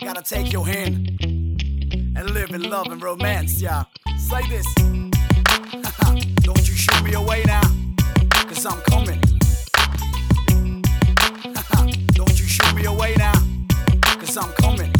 gotta take your hand and live in love and romance, yeah. Say this. Don't you shoot me away now, cause I'm coming. Don't you shoot me away now, cause I'm coming.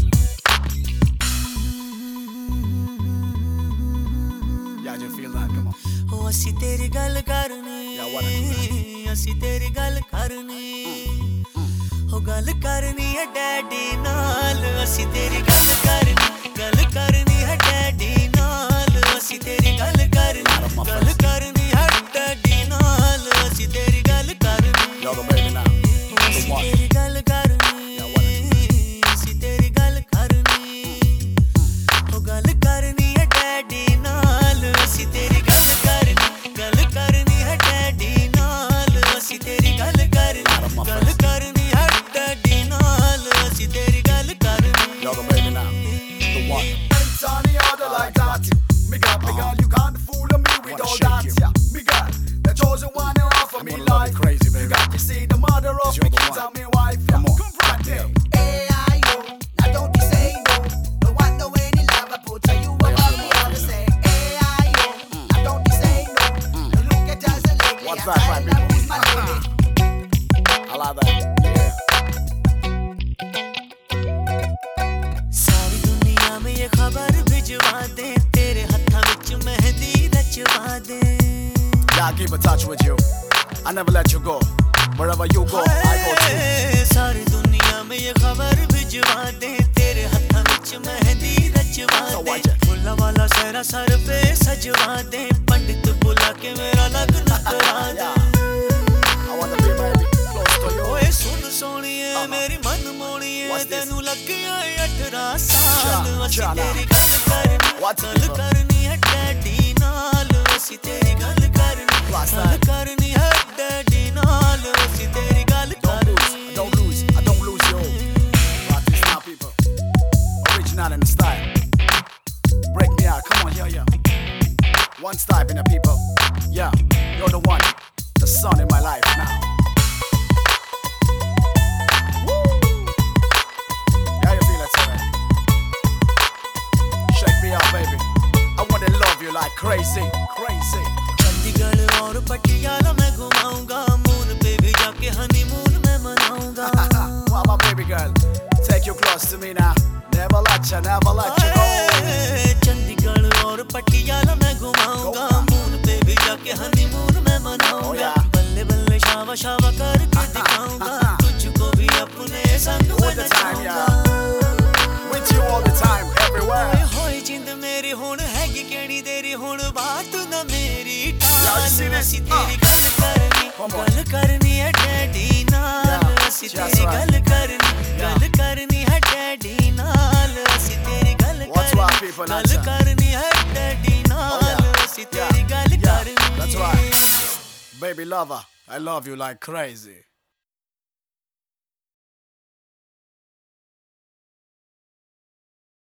Yeah, you feel that? Come on. Oh, ਅਸੀਂ ਤੇਰੀ ਗੱਲ ਕਰਨੀ, Yeah, what I ਅਸੀਂ ਤੇਰੀ ਗੱਲ ਕਰਨੀ, ਹੋ ਗੱਲ ਕਰਨੀ ਹੈ ਡੈਡੀ ਨਾਲ, ਅਸੀਂ ਤੇਰੀ ਗੱਲ ਕਰਨੀ ਹੈ ਡੈਡੀ ਨਾਲ, ਅਸੀਂ ਤੇਰੀ ਗੱਲ ਕਰਨੀ ਹੈ ਡੈਡੀ ਨਾਲ, ਅਸੀਂ ਤੇਰੀ ਗੱਲ ਕਰਨੀ, Y'all the baby now. ਅਸੀਂ ਤੇਰੀ ਗੱਲ ਕਰਨੀ, ਅਸੀਂ ਤੇਰੀ ਗੱਲ ਕਰਨੀ, ਹੋ ਗੱਲ ਕਰਨੀ ਹੈ ਡੈਡੀ ਨਾਲ, ਅਸੀਂ ਤੇਰੀ ਗੱਲ ਕਰਨੀ ਹੈ ਡੈਡੀ ਨਾਲ, ਅਸੀਂ ਤੇਰੀ ਗੱਲ ਕਰਨੀ ਹੈ ਡੈਡੀ ਨਾਲ, ਅਸੀਂ ਤੇਰੀ ਗੱਲ ਕਰਨੀ. Y'all the baby now. The one. Tony other like that. Me got, you can't fool me with all that. Yeah, me got the chosen one and half of me life. Crazy, You baby. got to see the mother of You're me the kids one. and me wife. Yeah, Come on. come right there. A.I.O. Now don't you say no. No one know any love I put on you above me all the same. A.I.O. Now don't you say no. No look at us lately. What's I'm that, trying right, to lose my lady. I like that. Yeah. सारी दुनिया में ये खबर भिजवा दे, तेरे हत्था विच मेहंदी रचवा दे. Yeah, I keep in touch with you. I never let you go. Wherever you go, I go too. सारी दुनिया में ये खबर भिजवा दे, तेरे हत्था विच mehndi रचवा So they. watch it. फुल्ला वाला सेहरा सर पे सजवा दे, पंडित बुला के मेरा लगन करा दे. I wanna be baby close to you. ओए सुन सोनिए मेरी मन मोनिए, What's this? तेनू लग गया 18 साल, ਅਸੀਂ Cha, ਤੇਰੀ ਗੱਲ What's करनी, this? करनी है डैडी नाल, ਅਸੀਂ ਤੇਰੀ ਗੱਲ What's that? करनी है डैडी नाल, ਅਸੀਂ ਤੇਰੀ ਗੱਲ I don't lose, I don't lose you. But this now, people. Original in the style. Break me out, come on, yeah. One step in the people. Yeah, you're the one, the sun in my life now. Woo! Yeah, you feel it, sir. Shake me out, baby. I wanna love you like crazy, crazy. Chandigarh और पटियाला मैं घुमाऊंगा, moon पे भी जाके honeymoon मैं मनाऊंगा. Wow, my baby girl, take you close to me now. Never let you go. Chandigarh और पटियाला मैं घुमाऊंगा, मून पे भी जाके हनीमून मैं मनाऊंगा. Oh, yeah. बल्ले बल्ले शावा शावा करके दिखाऊंगा, तुझको भी अपने संग All में the time, नचाऊंगा. With you all the time, everywhere. होए जिंद मेरी हुण हैगी केड़ी देरी, हुण बात ना मेरी Yeah, you see टाल, this? ਅਸੀਂ ਤੇਰੀ Come on. ਗੱਲ ਕਰਨੀ ਹੈ ਡੈਡੀ ਨਾਲ, Yeah, ਅਸੀਂ that's ਤੇਰੀ right. ਗੱਲ ਕਰਨੀ ਹੈ ਡੈਡੀ ਨਾਲ, ਅਸੀਂ ਤੇਰੀ ਗੱਲ What's right, people, that's right. ਕਰਨੀ ਹੈ ਡੈਡੀ ਨਾਲ, ਅਸੀਂ ਤੇਰੀ ਗੱਲ Yeah, ਕਰਨੀ. that's right. Baby lover, I love you like crazy.